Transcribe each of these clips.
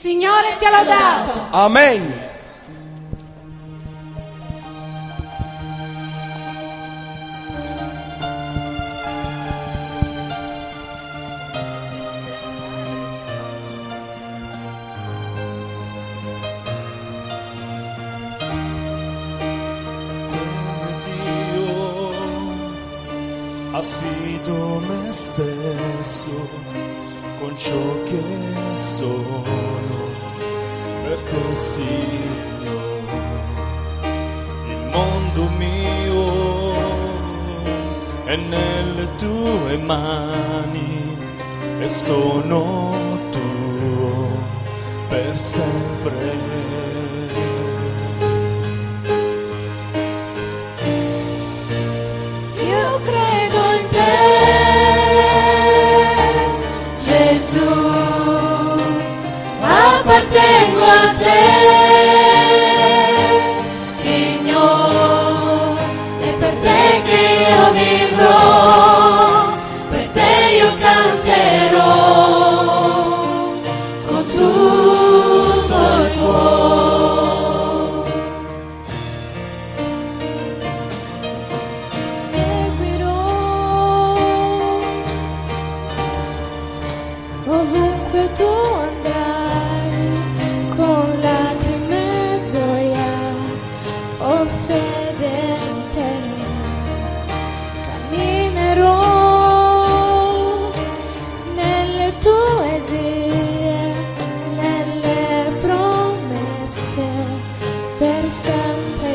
Signore sia lodato. Amen. Affido me stesso con ciò che sono per te, Signore. Il mondo mio è nelle tue mani e sono tuo per sempre. Gesù, appartengo a te, Signore, è per te che io vivrò, per te io canterò con tutto il cuore. Ti seguirò ovunque tu andrai, con lacrime e gioia, ho fede in te. Camminerò nelle tue vie, nelle promesse per sempre.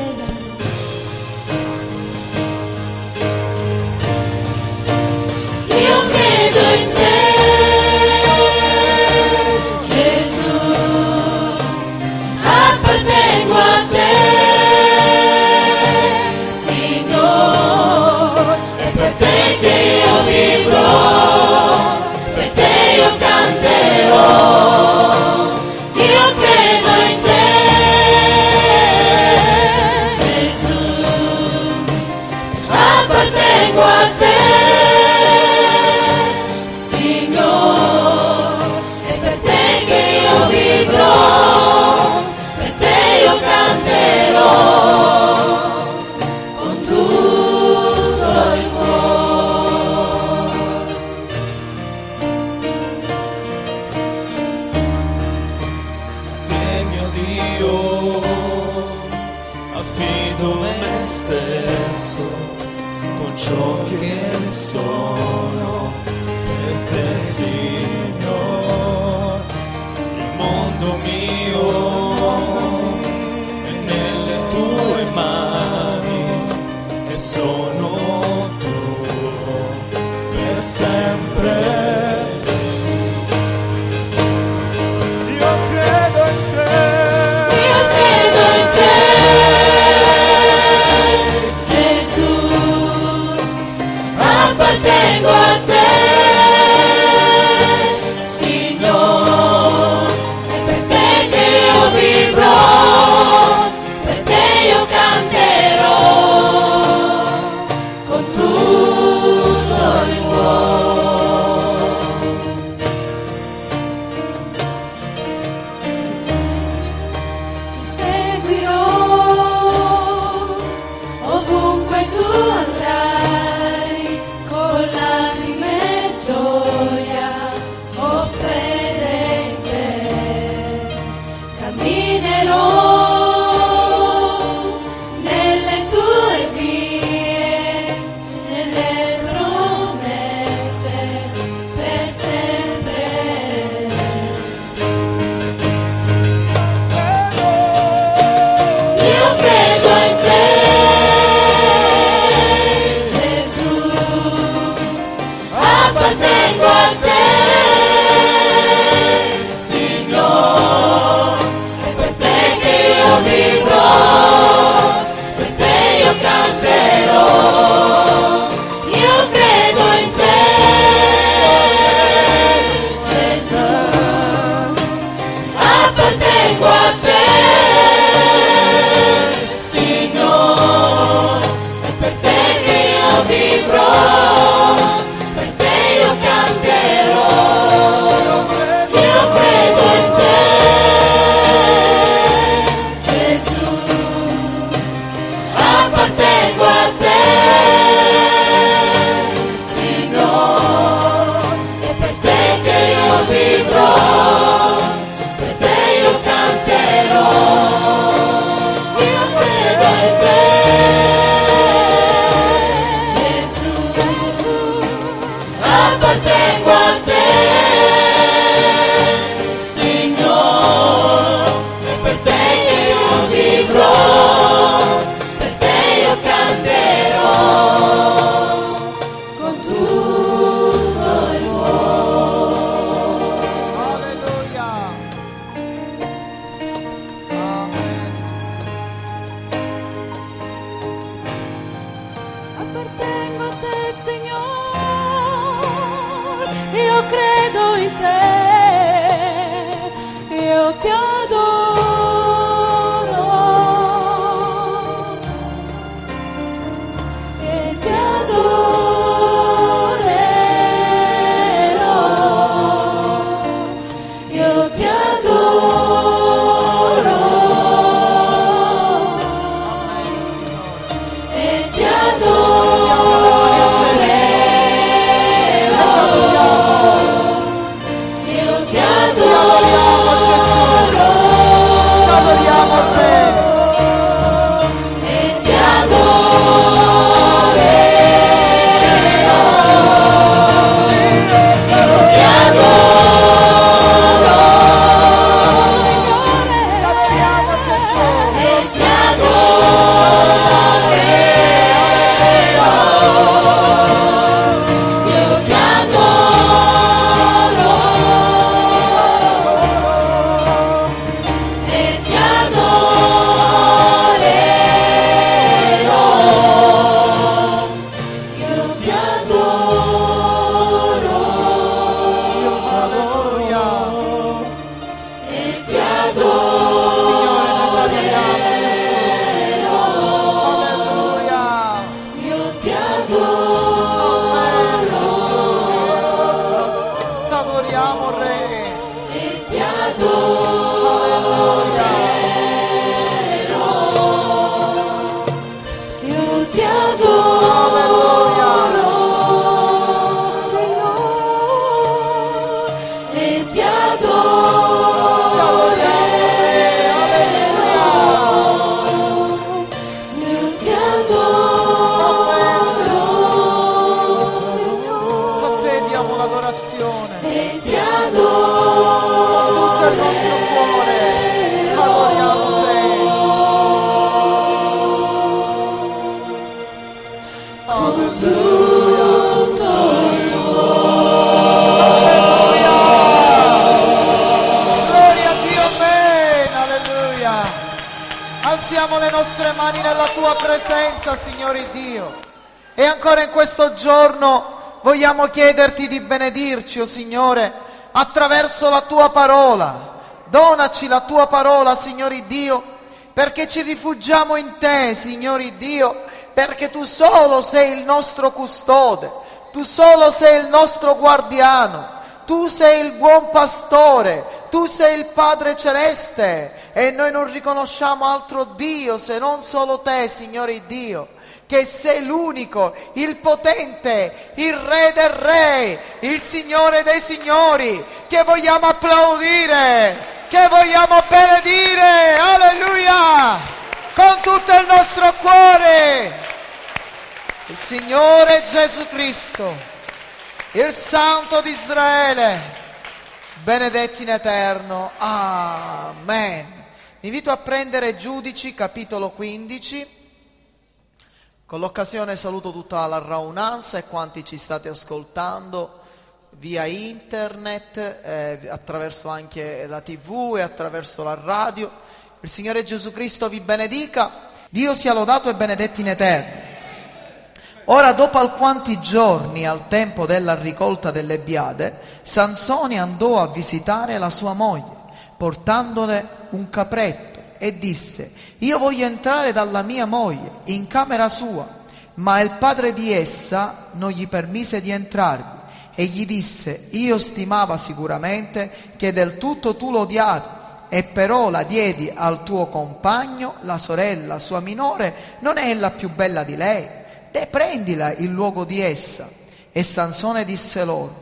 Io credo in te, appartengo a te, Signore, è per te che io vivrò, per te io canterò. Io credo in te, Gesù, appartengo a te, Signore, è per te che io vivrò, io canterò con tutto il cuore. Te, mio Dio, affido me stesso con ciò che sono per te, Signore. Il mondo mio e sono tuo per sempre. Io credo in te, io credo in te, Gesù, appartengo a te, Signore, è per te che io vivrò, per te io canterò con tutto il cuore. alziamo le nostre mani nella tua presenza, Signore Dio. E ancora in questo giorno vogliamo chiederti di benedirci, oh Signore, attraverso la tua parola. Donaci la tua parola, Signore Dio, perché ci rifugiamo in te, Signore Dio, perché tu solo sei il nostro custode, tu solo sei il nostro guardiano. Tu sei il buon pastore, tu sei il Padre Celeste e noi non riconosciamo altro Dio se non solo te, Signore Dio, che sei l'unico, il potente, il Re del Re, il Signore dei Signori, che vogliamo applaudire, che vogliamo benedire, alleluia, con tutto il nostro cuore. Il Signore Gesù Cristo, il Santo di Israele, benedetti in eterno. Amen. Vi invito a prendere Giudici, capitolo 15. Con l'occasione saluto tutta la raunanza e quanti ci state ascoltando via internet, attraverso anche la TV e attraverso la radio. Il Signore Gesù Cristo vi benedica. Dio sia lodato e benedetti in eterno. Ora, dopo alquanti giorni, al tempo della ricolta delle biade, Sansone andò a visitare la sua moglie, portandole un capretto, e disse: io voglio entrare dalla mia moglie in camera sua. Ma il padre di essa non gli permise di entrarvi, e gli disse: io stimava sicuramente che del tutto tu lo odiavi, e però la diedi al tuo compagno, la sorella sua minore, non è la più bella di lei? E prendila il luogo di essa. E Sansone disse loro: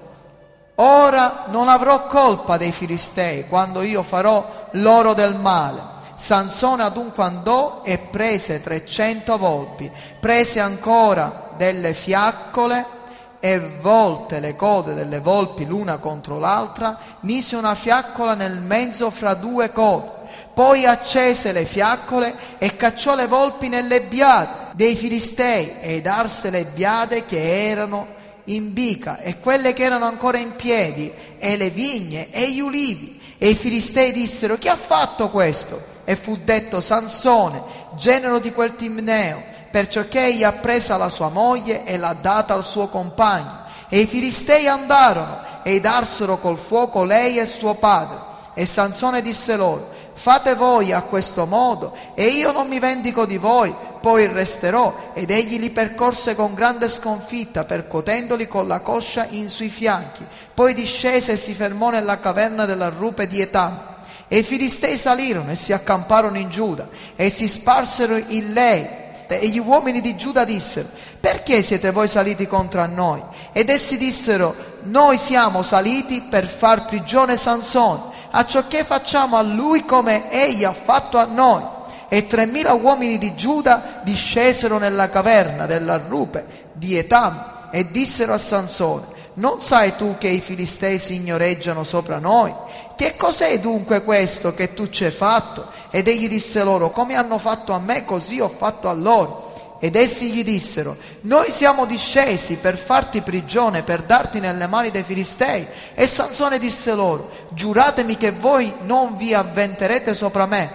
ora non avrò colpa dei Filistei quando io farò loro del male. Sansone adunque andò e prese 300 volpi, prese ancora delle fiaccole e volte le code delle volpi l'una contro l'altra, mise una fiaccola nel mezzo fra due code. Poi accese le fiaccole e cacciò le volpi nelle biade dei Filistei, ed arse le biade che erano in bica e quelle che erano ancora in piedi, e le vigne e gli ulivi. E i Filistei dissero: chi ha fatto questo? E fu detto: Sansone, genero di quel Timneo, perciò che egli ha presa la sua moglie e l'ha data al suo compagno. E i Filistei andarono ed arsero col fuoco lei e suo padre. E Sansone disse loro: fate voi a questo modo, e io non mi vendico di voi, poi resterò. Ed egli li percorse con grande sconfitta, percuotendoli con la coscia in sui fianchi. Poi discese e si fermò nella caverna della rupe di Etam. E i Filistei salirono e si accamparono in Giuda, e si sparsero in lei. E gli uomini di Giuda dissero: perché siete voi saliti contro noi? Ed essi dissero: noi siamo saliti per far prigione Sansone, acciò che facciamo a lui come egli ha fatto a noi. E 3000 uomini di Giuda discesero nella caverna della rupe di Etam e dissero a Sansone: non sai tu che i Filistei signoreggiano sopra noi? Che cos'è dunque questo che tu ci hai fatto? Ed egli disse loro: come hanno fatto a me, così ho fatto a loro. Ed essi gli dissero: noi siamo discesi per farti prigione, per darti nelle mani dei Filistei. E Sansone disse loro: giuratemi che voi non vi avventerete sopra me.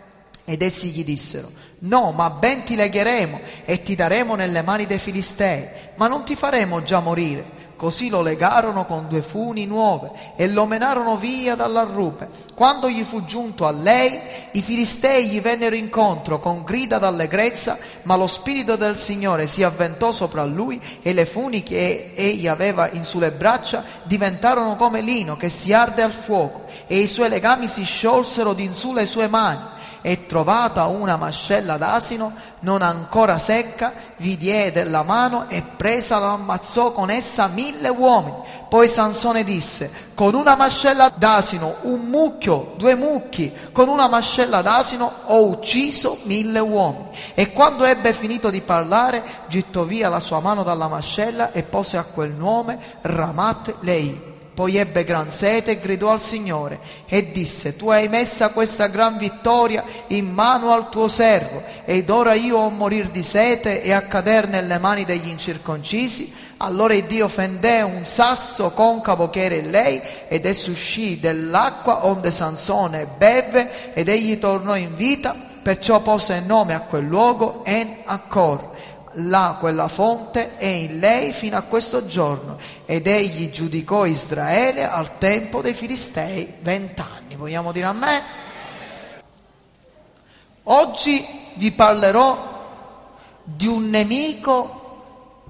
Ed essi gli dissero: no, ma ben ti legheremo e ti daremo nelle mani dei Filistei, ma non ti faremo già morire. Così lo legarono con 2 funi nuove e lo menarono via dalla rupe. Quando gli fu giunto a lei, i Filistei gli vennero incontro con grida d'allegrezza, ma lo spirito del Signore si avventò sopra lui, e le funi che egli aveva in sulle braccia diventarono come lino che si arde al fuoco, e i suoi legami si sciolsero d'insu le sue mani. E trovata una mascella d'asino non ancora secca, vi diede la mano e presa lo ammazzò con essa 1000 uomini. Poi Sansone disse: con una mascella d'asino, un mucchio, 2 mucchi, con una mascella d'asino ho ucciso 1000 uomini. E quando ebbe finito di parlare, gettò via la sua mano dalla mascella e pose a quel nome Ramat Lei. Poi ebbe gran sete e gridò al Signore e disse: tu hai messa questa gran vittoria in mano al tuo servo, ed ora io ho morir di sete e a cader nelle mani degli incirconcisi. Allora il Dio fendè un sasso concavo che era in lei, ed esso uscì dell'acqua onde Sansone bevve, ed egli tornò in vita. perciò pose nome a quel luogo En Accor. Là quella fonte è in lei fino a questo giorno, ed egli giudicò Israele al tempo dei Filistei 20 anni. Vogliamo dire amen? Oggi vi parlerò di un nemico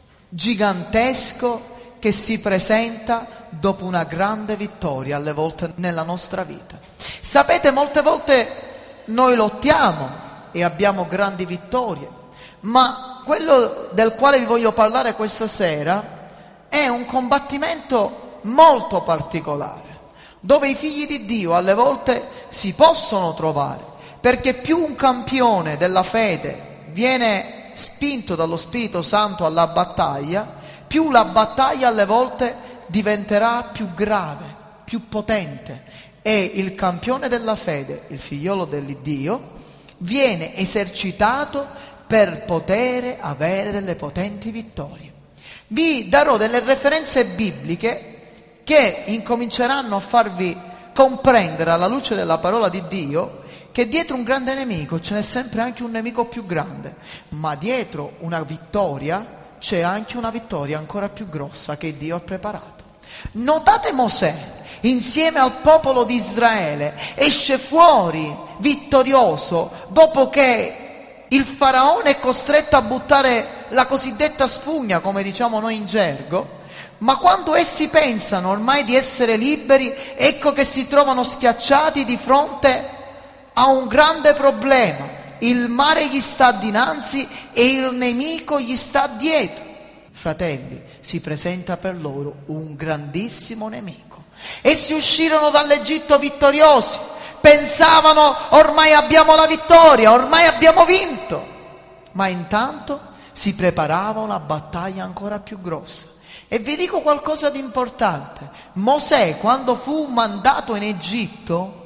gigantesco che si presenta dopo una grande vittoria alle volte nella nostra vita. Sapete, molte volte noi lottiamo e abbiamo grandi vittorie, ma quello del quale vi voglio parlare questa sera è un combattimento molto particolare, dove i figli di Dio alle volte si possono trovare, perché più un campione della fede viene spinto dallo Spirito Santo alla battaglia, più la battaglia alle volte diventerà più grave, più potente, e il campione della fede, il figliolo dell'Iddio, viene esercitato per poter avere delle potenti vittorie. Vi darò delle referenze bibliche che incominceranno a farvi comprendere alla luce della parola di Dio che dietro un grande nemico ce n'è sempre anche un nemico più grande, ma dietro una vittoria c'è anche una vittoria ancora più grossa che Dio ha preparato. Notate Mosè, insieme al popolo di Israele, esce fuori vittorioso dopo che il faraone è costretto a buttare la cosiddetta spugna, come diciamo noi in gergo, ma quando essi pensano ormai di essere liberi, ecco che si trovano schiacciati di fronte a un grande problema. Il mare gli sta dinanzi e il nemico gli sta dietro. Fratelli, si presenta per loro un grandissimo nemico. Essi uscirono dall'Egitto vittoriosi, pensavano ormai abbiamo la vittoria, ormai abbiamo vinto, ma intanto si preparava una battaglia ancora più grossa. E vi dico qualcosa di importante: Mosè, quando fu mandato in Egitto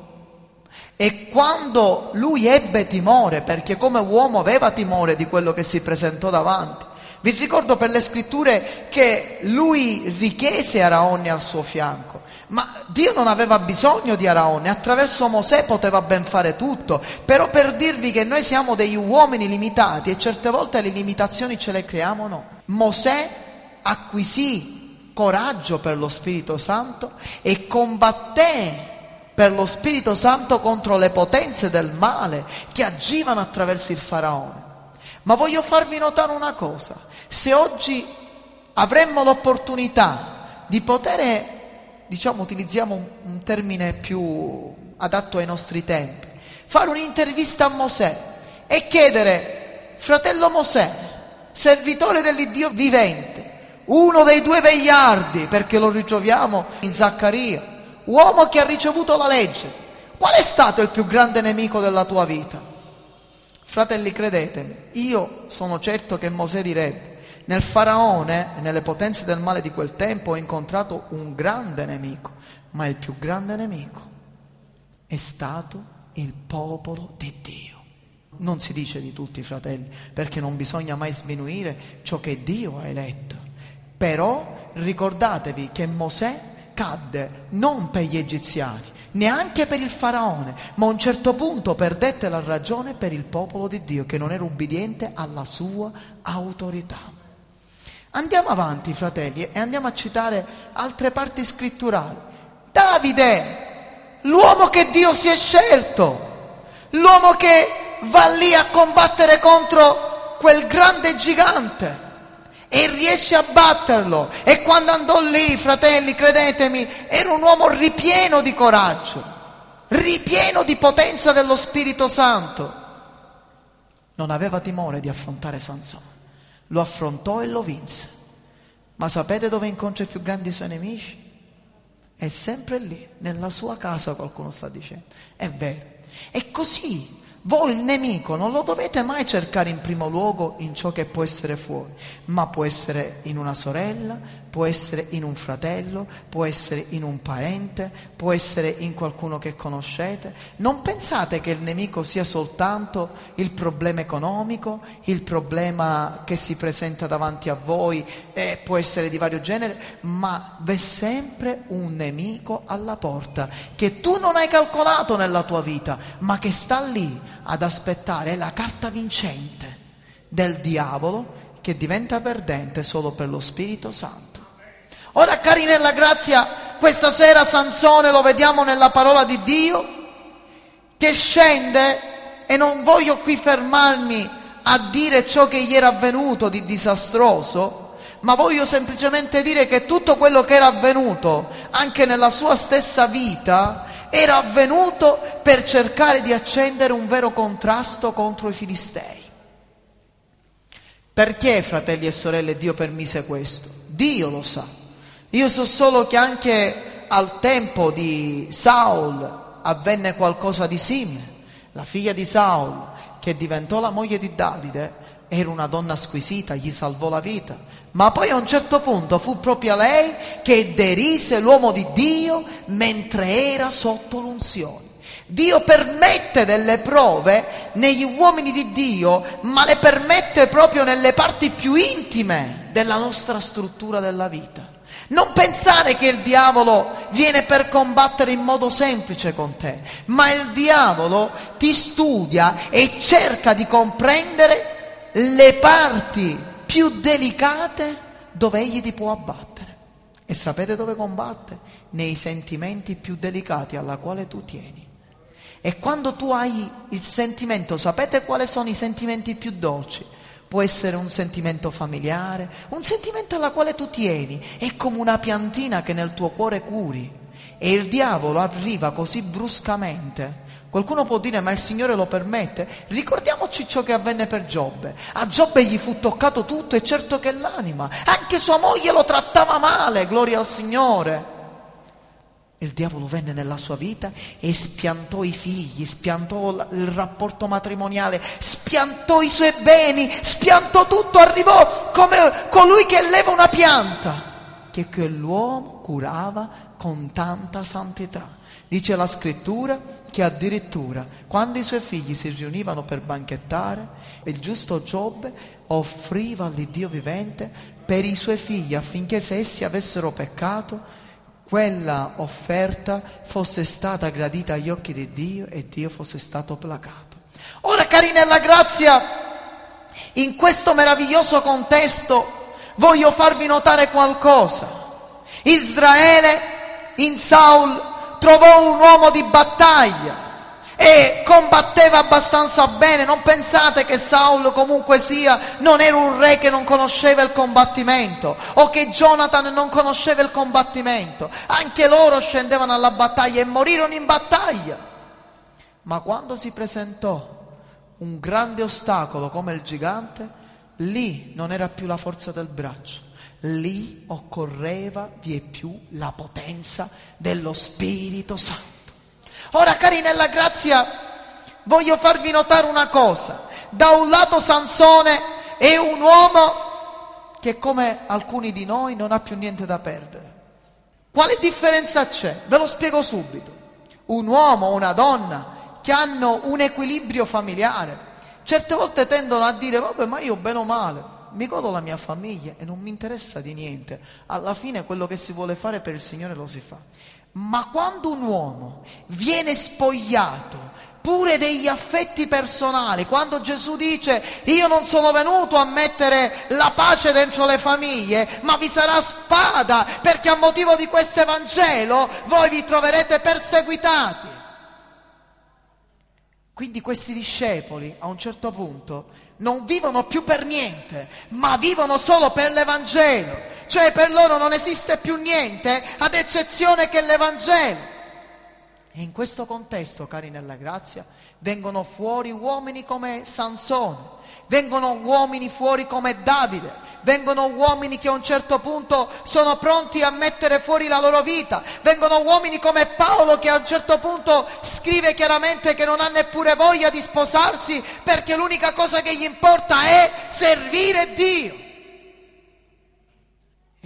e quando lui ebbe timore, perché come uomo aveva timore di quello che si presentò davanti, vi ricordo per le scritture che lui richiese Araone al suo fianco, ma Dio non aveva bisogno di Araone, attraverso Mosè poteva ben fare tutto. Però per dirvi che noi siamo degli uomini limitati e certe volte le limitazioni ce le creiamo noi. Mosè acquisì coraggio per lo Spirito Santo e combatté per lo Spirito Santo contro le potenze del male che agivano attraverso il faraone. Ma voglio farvi notare una cosa: se oggi avremmo l'opportunità di poter, utilizziamo un termine più adatto ai nostri tempi, fare un'intervista a Mosè e chiedere: fratello Mosè, servitore dell'Iddio vivente, uno dei 2 vegliardi, perché lo ritroviamo in Zaccaria, uomo che ha ricevuto la legge, qual è stato il più grande nemico della tua vita? Fratelli, credetemi, io sono certo che Mosè direbbe: nel faraone e nelle potenze del male di quel tempo ho incontrato un grande nemico, ma il più grande nemico è stato il popolo di Dio. Non si dice di tutti, fratelli, perché non bisogna mai sminuire ciò che Dio ha eletto. Però ricordatevi che Mosè cadde non per gli egiziani, neanche per il faraone, ma a un certo punto perdette la ragione per il popolo di Dio che non era ubbidiente alla sua autorità. Andiamo avanti, fratelli, e andiamo a citare altre parti scritturali. Davide, l'uomo che Dio si è scelto, l'uomo che va lì a combattere contro quel grande gigante e riesce a batterlo. E quando andò lì, fratelli, credetemi, era un uomo ripieno di coraggio, ripieno di potenza dello Spirito Santo. Non aveva timore di affrontare Sansone, lo affrontò e lo vinse. Ma sapete dove incontra i più grandi suoi nemici? È sempre lì, nella sua casa, qualcuno sta dicendo. È vero. E così voi il nemico non lo dovete mai cercare in primo luogo in ciò che può essere fuori, ma può essere in una sorella, può essere in un fratello, può essere in un parente, può essere in qualcuno che conoscete. Non pensate che il nemico sia soltanto il problema economico, il problema che si presenta davanti a voi, può essere di vario genere, ma v'è sempre un nemico alla porta che tu non hai calcolato nella tua vita, ma che sta lì ad aspettare. È la carta vincente del diavolo che diventa perdente solo per lo Spirito Santo. Ora, cari nella grazia, questa sera Sansone lo vediamo nella parola di Dio che scende, e non voglio qui fermarmi a dire ciò che gli era avvenuto di disastroso, ma voglio semplicemente dire che tutto quello che era avvenuto anche nella sua stessa vita era avvenuto per cercare di accendere un vero contrasto contro i Filistei. Perché, fratelli e sorelle, Dio permise questo? Dio lo sa. Io so solo che anche al tempo di Saul avvenne qualcosa di simile. La figlia di Saul, che diventò la moglie di Davide, era una donna squisita, gli salvò la vita. Ma poi a un certo punto fu proprio lei che derise l'uomo di Dio mentre era sotto l'unzione. Dio permette delle prove negli uomini di Dio, ma le permette proprio nelle parti più intime della nostra struttura della vita. Non pensare che il diavolo viene per combattere in modo semplice con te, ma il diavolo ti studia e cerca di comprendere le parti più delicate dove egli ti può abbattere. E sapete dove combatte? Nei sentimenti più delicati alla quale tu tieni. E quando tu hai il sentimento, sapete quali sono i sentimenti più dolci? Può essere un sentimento familiare, un sentimento alla quale tu tieni, è come una piantina che nel tuo cuore curi. E il diavolo arriva così bruscamente. Qualcuno può dire, ma il Signore lo permette? Ricordiamoci ciò che avvenne per Giobbe. A Giobbe gli fu toccato tutto, e certo che l'anima, anche sua moglie lo trattava male, gloria al Signore. Il diavolo venne nella sua vita e spiantò i figli, spiantò il rapporto matrimoniale, spiantò i suoi beni, spiantò tutto, arrivò come colui che leva una pianta, che quell'uomo curava con tanta santità. Dice la scrittura che addirittura quando i suoi figli si riunivano per banchettare, il giusto Giobbe offriva all'Iddio vivente per i suoi figli affinché se essi avessero peccato, quella offerta fosse stata gradita agli occhi di Dio e Dio fosse stato placato. Ora, cari nella grazia, in questo meraviglioso contesto voglio farvi notare qualcosa. Israele in Saul trovò un uomo di battaglia e combatteva abbastanza bene. Non pensate che Saul comunque sia non era un re che non conosceva il combattimento, o che Jonathan non conosceva il combattimento. Anche loro scendevano alla battaglia e morirono in battaglia. Ma quando si presentò un grande ostacolo come il gigante, lì non era più la forza del braccio, lì occorreva vieppiù la potenza dello Spirito Santo. Ora, cari nella grazia, voglio farvi notare una cosa. Da un lato Sansone è un uomo che, come alcuni di noi, non ha più niente da perdere. Quale differenza c'è? Ve lo spiego subito. Un uomo o una donna che hanno un equilibrio familiare, certe volte tendono a dire, vabbè, ma io bene o male mi godo la mia famiglia e non mi interessa di niente. Alla fine quello che si vuole fare per il Signore lo si fa. Ma quando un uomo viene spogliato pure degli affetti personali, quando Gesù dice io non sono venuto a mettere la pace dentro le famiglie, ma vi sarà spada, perché a motivo di questo Evangelo voi vi troverete perseguitati. Quindi questi discepoli a un certo punto non vivono più per niente, ma vivono solo per l'Evangelo. Cioè per loro non esiste più niente ad eccezione che l'Evangelo. E in questo contesto, cari nella grazia, vengono fuori uomini come Sansone, vengono uomini fuori come Davide, vengono uomini che a un certo punto sono pronti a mettere fuori la loro vita, vengono uomini come Paolo che a un certo punto scrive chiaramente che non ha neppure voglia di sposarsi perché l'unica cosa che gli importa è servire Dio. E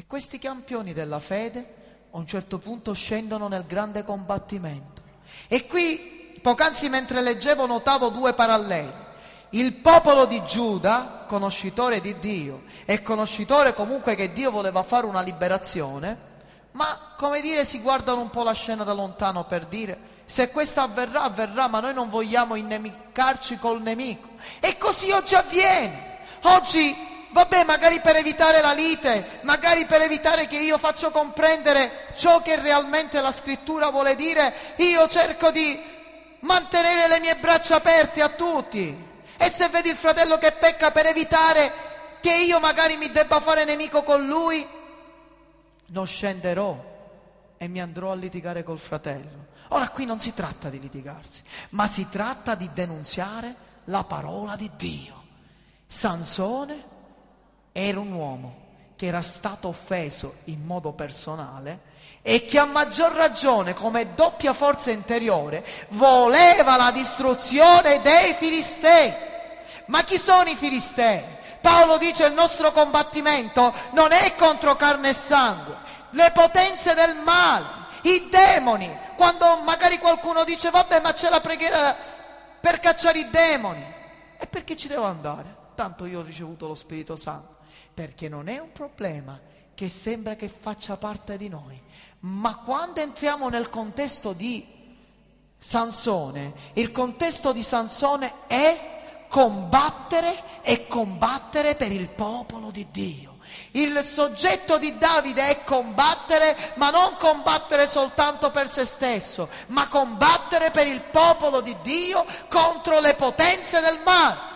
E questi campioni della fede a un certo punto scendono nel grande combattimento. E qui, poc'anzi mentre leggevo, notavo due paralleli. Il popolo di Giuda, conoscitore di Dio e conoscitore comunque che Dio voleva fare una liberazione, ma come dire si guardano un po' la scena da lontano per dire se questo avverrà, avverrà, ma noi non vogliamo innemicarci col nemico. E così oggi avviene. Oggi vabbè, magari per evitare la lite, magari per evitare che io faccia comprendere ciò che realmente la scrittura vuole dire, io cerco di mantenere le mie braccia aperte a tutti. E se vedi il fratello che pecca, per evitare che io magari mi debba fare nemico con lui, non scenderò e mi andrò a litigare col fratello. Ora qui non si tratta di litigarsi, ma si tratta di denunziare la parola di Dio. Sansone era un uomo che era stato offeso in modo personale e che a maggior ragione, come doppia forza interiore, voleva la distruzione dei Filistei. Ma chi sono i Filistei? Paolo dice: il nostro combattimento non è contro carne e sangue, le potenze del male, i demoni. Quando magari qualcuno dice: vabbè, ma c'è la preghiera per cacciare i demoni, e perché ci devo andare? Tanto io ho ricevuto lo Spirito Santo. Perché non è un problema che sembra che faccia parte di noi, ma quando entriamo nel contesto di Sansone, il contesto di Sansone è combattere e combattere per il popolo di Dio. Il soggetto di Davide è combattere, ma non combattere soltanto per se stesso, ma combattere per il popolo di Dio contro le potenze del male.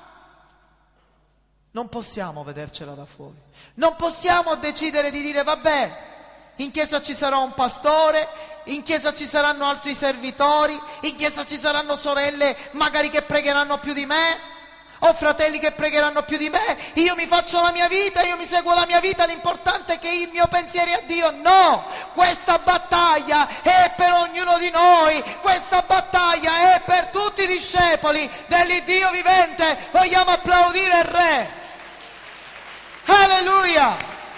Non possiamo vedercela da fuori, non possiamo decidere di dire: vabbè, in chiesa ci sarà un pastore, in chiesa ci saranno altri servitori, in chiesa ci saranno sorelle magari che pregheranno più di me, o fratelli che pregheranno più di me, io mi faccio la mia vita, io mi seguo la mia vita, l'importante è che il mio pensiero è a Dio. No, questa battaglia è per ognuno di noi, questa battaglia è per tutti i discepoli dell'Iddio vivente. Vogliamo applaudire il Re. Alleluia!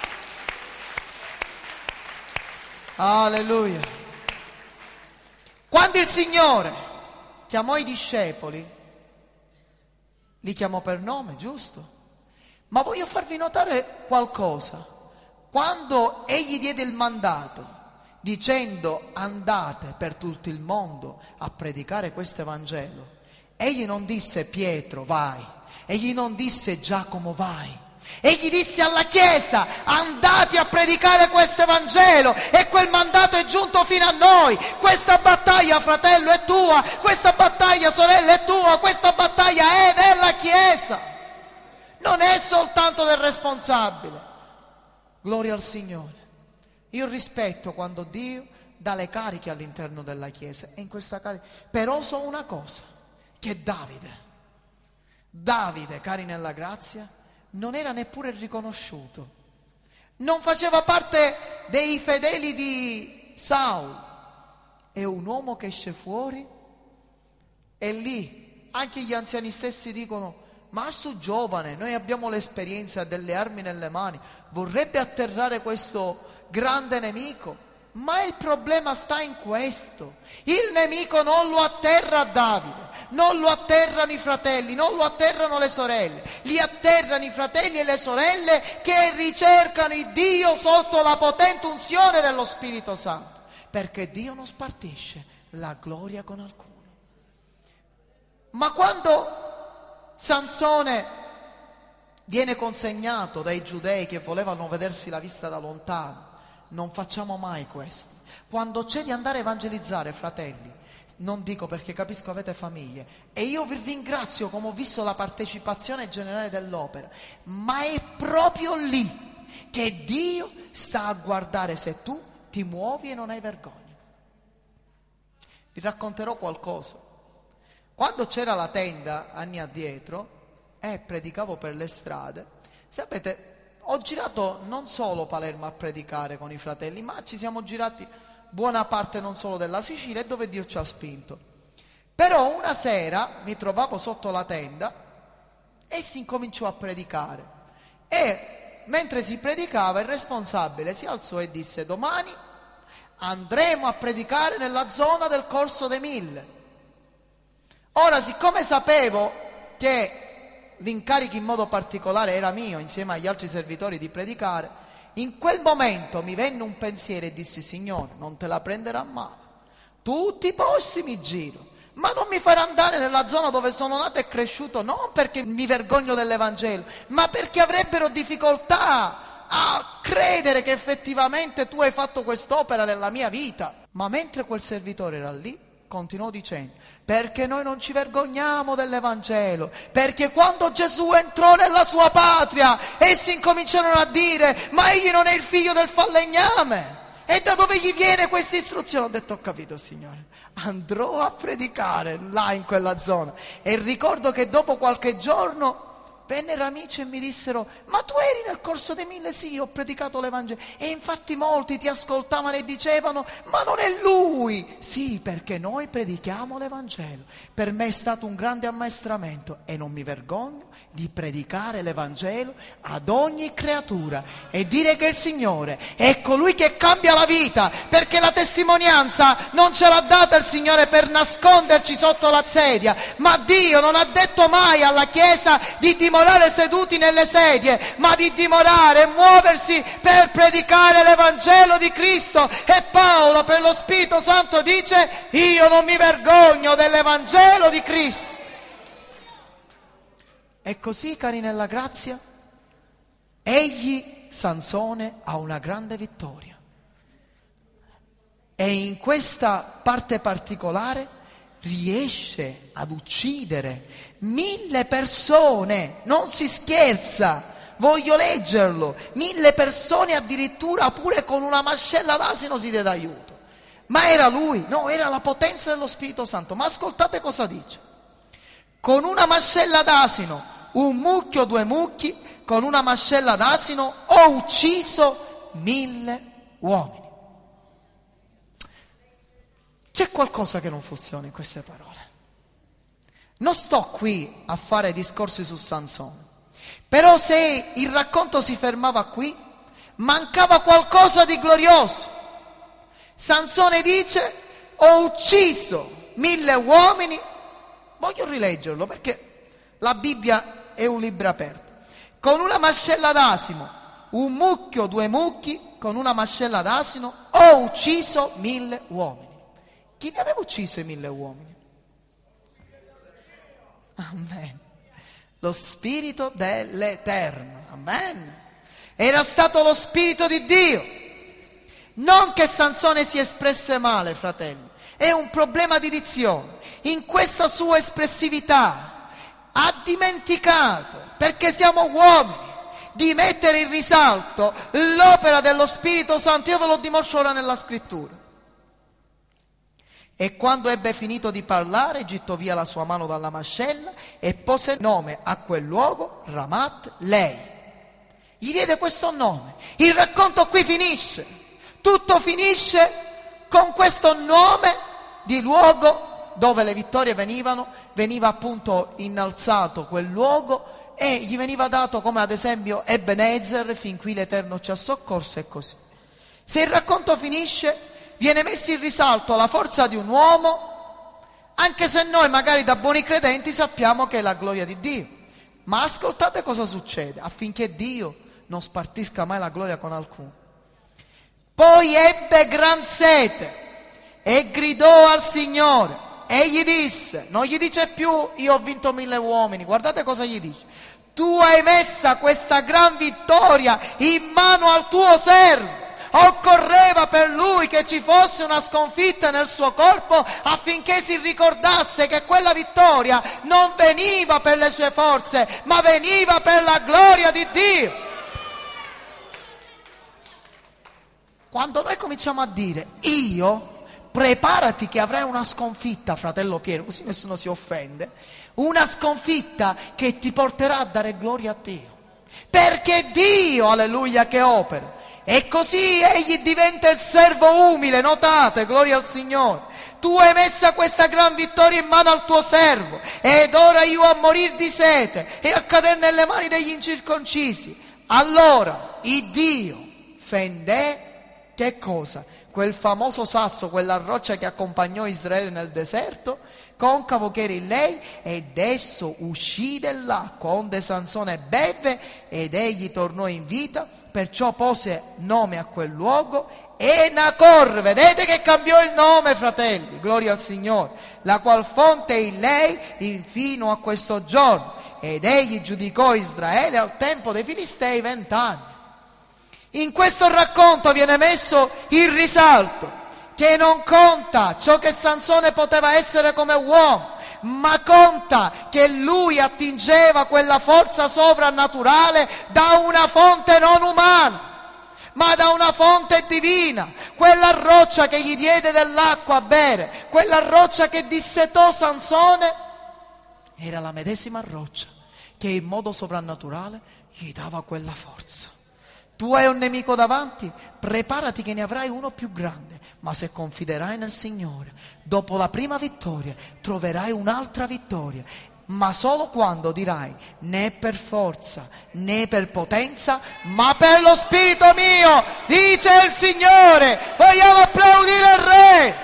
Alleluia! Quando il Signore chiamò i discepoli, li chiamò per nome, giusto? Ma voglio farvi notare qualcosa. Quando Egli diede il mandato, dicendo: andate per tutto il mondo a predicare questo Evangelo, Egli non disse: Pietro, vai. Egli non disse: Giacomo, vai. Egli disse alla Chiesa: andate a predicare questo Evangelo, e quel mandato è giunto fino a noi. Questa battaglia, fratello, è tua, questa battaglia, sorella, è tua, questa battaglia è della Chiesa, non è soltanto del responsabile. Gloria al Signore. Io rispetto quando Dio dà le cariche all'interno della Chiesa, e in questa carica però so una cosa, che Davide, cari nella grazia, non era neppure riconosciuto, non faceva parte dei fedeli di Saul. È un uomo che esce fuori e lì anche gli anziani stessi dicono: ma sto giovane, noi abbiamo l'esperienza delle armi nelle mani, vorrebbe atterrare questo grande nemico. Ma il problema sta in questo: il nemico non lo atterra Davide, non lo atterrano i fratelli, non lo atterrano le sorelle, li atterrano i fratelli e le sorelle che ricercano il Dio sotto la potente unzione dello Spirito Santo, perché Dio non spartisce la gloria con alcuno. Ma quando Sansone viene consegnato dai giudei che volevano vedersi la vista da lontano, non facciamo mai questo. Quando c'è di andare a evangelizzare, fratelli, non dico perché capisco avete famiglie, e io vi ringrazio come ho visto la partecipazione generale dell'opera, ma è proprio lì che Dio sta a guardare se tu ti muovi e non hai vergogna. Vi racconterò qualcosa. Quando c'era la tenda anni addietro e predicavo per le strade, sapete, ho girato non solo Palermo a predicare con i fratelli, ma ci siamo girati buona parte non solo della Sicilia e dove Dio ci ha spinto. Però una sera mi trovavo sotto la tenda e si incominciò a predicare, e mentre si predicava il responsabile si alzò e disse: domani andremo a predicare nella zona del Corso dei Mille. Ora, siccome sapevo che l'incarico in modo particolare era mio, insieme agli altri servitori, di predicare, in quel momento mi venne un pensiero e dissi: Signore, non te la prenderà a male, tutti i posti mi giro, ma non mi farà andare nella zona dove sono nato e cresciuto, non perché mi vergogno dell'Evangelo, ma perché avrebbero difficoltà a credere che effettivamente tu hai fatto quest'opera nella mia vita. Ma mentre quel servitore era lì, continuò dicendo: perché noi non ci vergogniamo dell'Evangelo, perché quando Gesù entrò nella sua patria, essi incominciarono a dire: ma egli non è il figlio del falegname, e da dove gli viene questa istruzione? Ho detto: ho capito, Signore, andrò a predicare là in quella zona. E ricordo che dopo qualche giorno vennero amici e mi dissero: ma tu eri nel Corso dei Mille? Sì, ho predicato l'Evangelo. E infatti molti ti ascoltavano e dicevano: ma non è lui. Sì, perché noi predichiamo l'Evangelo. Per me è stato un grande ammaestramento e non mi vergogno di predicare l'Evangelo ad ogni creatura e dire che il Signore è colui che cambia la vita, perché la testimonianza non ce l'ha data il Signore per nasconderci sotto la sedia, ma Dio non ha detto mai alla Chiesa di dimorare seduti nelle sedie, ma di dimorare e muoversi per predicare l'Evangelo di Cristo. E Paolo, per lo Spirito Santo, dice: io non mi vergogno dell'Evangelo di Cristo. E così, cari nella grazia, egli, Sansone, ha una grande vittoria. E in questa parte particolare riesce ad uccidere 1000 persone, non si scherza, voglio leggerlo, 1000 persone addirittura pure con una mascella d'asino si diede aiuto. Ma era lui? No, era la potenza dello Spirito Santo. Ma ascoltate cosa dice: con una mascella d'asino, un mucchio, 2 mucchi, con una mascella d'asino ho ucciso 1000 uomini. C'è qualcosa che non funziona in queste parole. Non sto qui a fare discorsi su Sansone, però se il racconto si fermava qui, mancava qualcosa di glorioso. Sansone dice: ho ucciso 1000 uomini. Voglio rileggerlo perché la Bibbia è un libro aperto. Con una mascella d'asino, un mucchio, 2 mucchi, con una mascella d'asino ho ucciso 1000 uomini. Chi ne aveva ucciso i 1000 uomini? Amen. Lo Spirito dell'Eterno. Amen. Era stato lo Spirito di Dio. Non che Sansone si espresse male, fratelli. È un problema di dizione. In questa sua espressività ha dimenticato, perché siamo uomini, di mettere in risalto l'opera dello Spirito Santo. Io ve lo dimostro ora nella Scrittura. E quando ebbe finito di parlare, gittò via la sua mano dalla mascella e pose nome a quel luogo Ramat Lei. Gli diede questo nome. Il racconto qui finisce. Tutto finisce con questo nome di luogo dove le vittorie venivano. Veniva appunto innalzato quel luogo e gli veniva dato come ad esempio Ebenezer, fin qui l'Eterno ci ha soccorso, e così. Se il racconto finisce, viene messo in risalto la forza di un uomo, anche se noi magari da buoni credenti sappiamo che è la gloria di Dio. Ma ascoltate cosa succede, affinché Dio non spartisca mai la gloria con alcuno. Poi ebbe gran sete e gridò al Signore e gli disse, non gli dice più io ho vinto 1000 uomini, guardate cosa gli dice: tu hai messa questa gran vittoria in mano al tuo servo. Occorreva per lui che ci fosse una sconfitta nel suo corpo affinché si ricordasse che quella vittoria non veniva per le sue forze, ma veniva per la gloria di Dio. Quando noi cominciamo a dire io, preparati che avrai una sconfitta, fratello Piero, così nessuno si offende, una sconfitta che ti porterà a dare gloria a Dio, perché è Dio, alleluia, che opera. E così egli diventa il servo umile, notate, gloria al Signore. Tu hai messa questa gran vittoria in mano al tuo servo, ed ora io a morir di sete e a cadere nelle mani degli incirconcisi. Allora il Dio fendè che cosa? Quel famoso sasso, quella roccia che accompagnò Israele nel deserto, concavo che era in lei, ed esso uscì dall'acqua, onde Sansone bevve ed egli tornò in vita, perciò pose nome a quel luogo Enacor. Vedete che cambiò il nome, fratelli, gloria al Signore, la qual fonte è in lei infino a questo giorno, ed egli giudicò Israele al tempo dei Filistei 20 anni. In questo racconto viene messo il risalto che non conta ciò che Sansone poteva essere come uomo, ma conta che lui attingeva quella forza sovrannaturale da una fonte non umana, ma da una fonte divina. Quella roccia che gli diede dell'acqua a bere, quella roccia che dissetò Sansone, era la medesima roccia che in modo sovrannaturale gli dava quella forza. Tu hai un nemico davanti, preparati che ne avrai uno più grande, ma se confiderai nel Signore, dopo la prima vittoria troverai un'altra vittoria, ma solo quando dirai né per forza né per potenza, ma per lo Spirito mio, dice il Signore. Vogliamo applaudire il Re.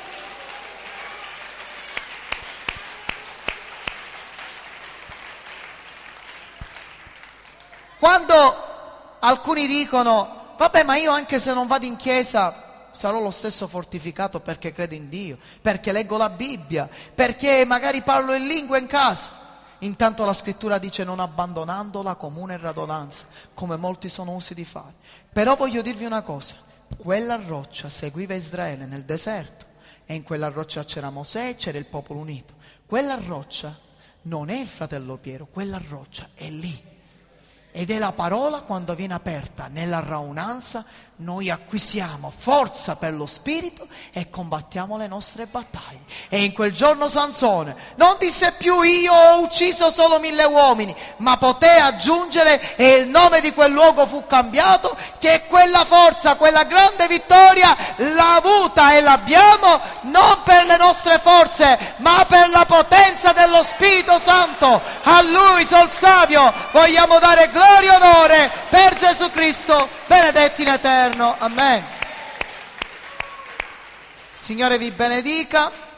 Quando alcuni dicono, vabbè, ma io anche se non vado in chiesa sarò lo stesso fortificato perché credo in Dio, perché leggo la Bibbia, perché magari parlo in lingua in casa. Intanto la scrittura dice non abbandonando la comune radunanza, come molti sono usi di fare. Però voglio dirvi una cosa, quella roccia seguiva Israele nel deserto e in quella roccia c'era Mosè e c'era il popolo unito. Quella roccia non è il fratello Piero, quella roccia è lì. Ed è la parola, quando viene aperta nella raunanza, noi acquisiamo forza per lo Spirito e combattiamo le nostre battaglie. E in quel giorno Sansone non disse più io ho ucciso solo 1000 uomini, ma poté aggiungere, e il nome di quel luogo fu cambiato, che quella forza, quella grande vittoria l'ha avuta e l'abbiamo non per le nostre forze, ma per la potenza dello Spirito Santo. A Lui, Sol Savio, vogliamo dare gloria e onore per Gesù Cristo, benedetti in eterno. Amen. Signore vi benedica.